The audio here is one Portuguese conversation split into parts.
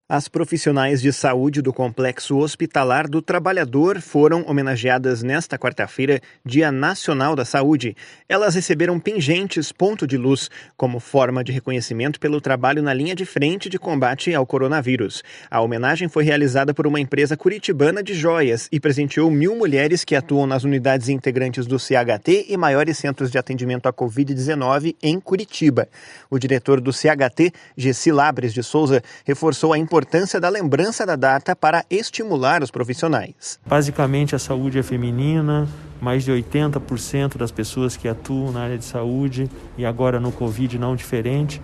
As profissionais de saúde do Complexo Hospitalar do Trabalhador foram homenageadas nesta quarta-feira, Dia Nacional da Saúde. Elas receberam pingentes ponto de luz como forma de reconhecimento pelo trabalho na linha de frente de combate ao coronavírus. A homenagem foi realizada por uma empresa curitibana de joias e presenteou 1.000 mulheres que atuam nas unidades integrantes do CHT e maiores centros de atendimento à Covid-19 em Curitiba. O diretor do CHT, Gessi Labres de Souza, reforçou a importância da lembrança da data para estimular os profissionais. Basicamente, a saúde é feminina, mais de 80% das pessoas que atuam na área de saúde, e agora no Covid não diferente,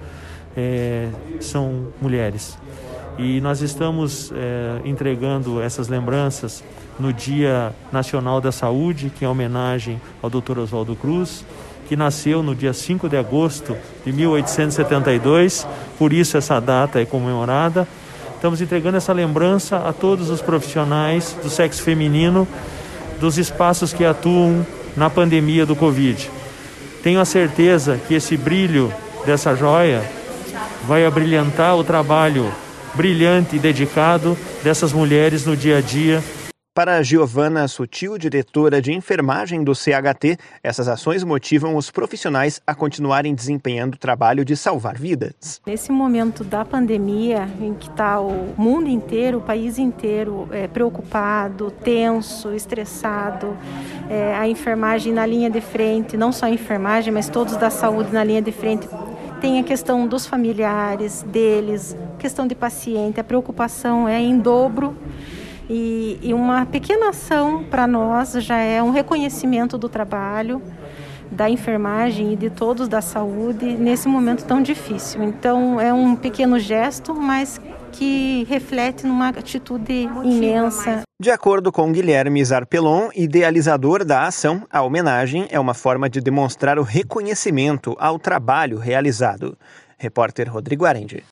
são mulheres. E nós estamos entregando essas lembranças no Dia Nacional da Saúde, que é homenagem ao Dr. Oswaldo Cruz, que nasceu no dia 5 de agosto de 1872, por isso essa data é comemorada. Estamos entregando essa lembrança a todos os profissionais do sexo feminino dos espaços que atuam na pandemia do Covid. Tenho a certeza que esse brilho dessa joia vai abrilhantar o trabalho brilhante e dedicado dessas mulheres no dia a dia. Para Giovana Sutil, diretora de enfermagem do CHT, essas ações motivam os profissionais a continuarem desempenhando o trabalho de salvar vidas. Nesse momento da pandemia, em que está o mundo inteiro, o país inteiro preocupado, tenso, estressado, a enfermagem na linha de frente, não só a enfermagem, mas todos da saúde na linha de frente, tem a questão dos familiares, deles, questão de paciente, a preocupação é em dobro. E uma pequena ação para nós já é um reconhecimento do trabalho da enfermagem e de todos da saúde nesse momento tão difícil. Então é um pequeno gesto, mas que reflete numa atitude imensa. De acordo com Guilherme Zarpelon, idealizador da ação, a homenagem é uma forma de demonstrar o reconhecimento ao trabalho realizado. Repórter Rodrigo Arendi.